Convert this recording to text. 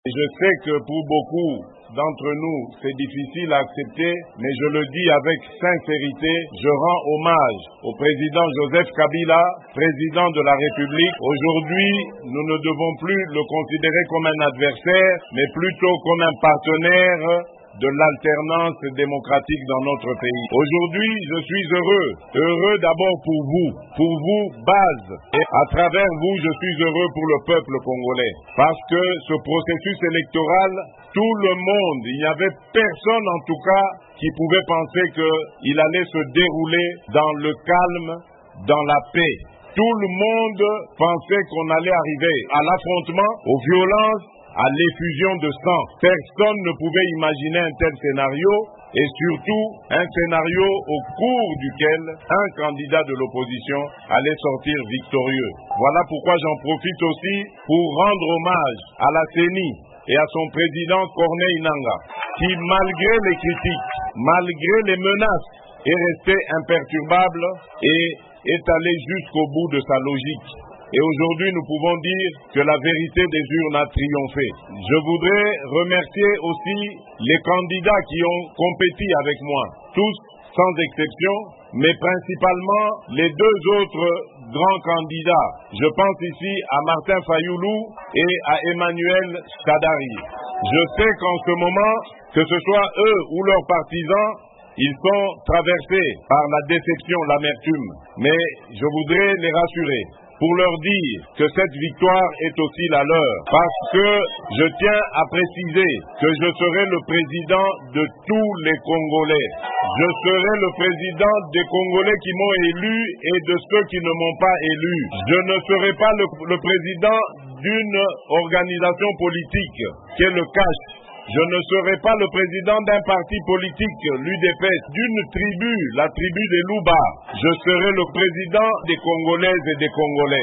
Je sais que pour beaucoup d'entre nous, c'est difficile à accepter, mais je le dis avec sincérité, je rends hommage au président Joseph Kabila, président de la République. Aujourd'hui, nous ne devons plus le considérer comme un adversaire, mais plutôt comme un partenaire de l'alternance démocratique dans notre pays. Aujourd'hui, je suis heureux d'abord pour vous, base, et à travers vous, je suis heureux pour le peuple congolais, parce que ce processus électoral, tout le monde, il n'y avait personne en tout cas qui pouvait penser qu'il allait se dérouler dans le calme, dans la paix. Tout le monde pensait qu'on allait arriver à l'affrontement, aux violences, à l'effusion de sang. Personne ne pouvait imaginer un tel scénario et surtout un scénario au cours duquel un candidat de l'opposition allait sortir victorieux. Voilà pourquoi j'en profite aussi pour rendre hommage à la CENI et à son président Corneille Nangaa qui, malgré les critiques, malgré les menaces, est resté imperturbable et est allé jusqu'au bout de sa logique. Et aujourd'hui, nous pouvons dire que la vérité des urnes a triomphé. Je voudrais remercier aussi les candidats qui ont compéti avec moi, tous sans exception, mais principalement les deux autres grands candidats. Je pense ici à Martin Fayoulou et à Emmanuel Shadari. Je sais qu'en ce moment, que ce soit eux ou leurs partisans, ils sont traversés par la déception, l'amertume. Mais je voudrais les rassurer pour leur dire que cette victoire est aussi la leur. Parce que je tiens à préciser que je serai le président de tous les Congolais. Je serai le président des Congolais qui m'ont élu et de ceux qui ne m'ont pas élu. Je ne serai pas le président d'une organisation politique qui est le CACH. Je ne serai pas le président d'un parti politique, l'UDPS, d'une tribu, la tribu des Louba. Je serai le président des Congolaises et des Congolais.